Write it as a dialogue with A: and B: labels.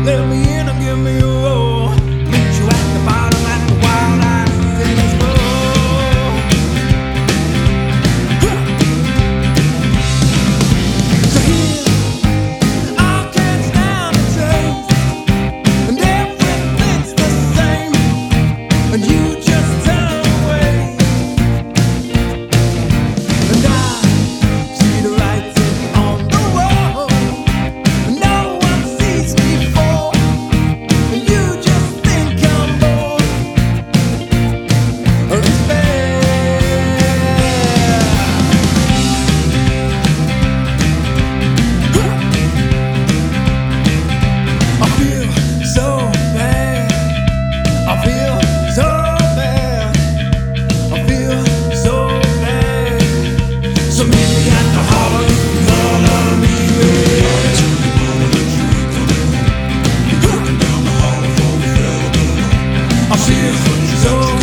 A: Let me in and give me a roll. Meet you at the bottom at the wild eyes tennis floor. So here, I can't stand the change, and everything's the same, and you just turn away. And I see the writing on the wall, and no one sees me fall, and you just think I'm bored or despair. I feel so bad. I feel so bad. I feel so bad. So meet me at the Hall of me. I feel so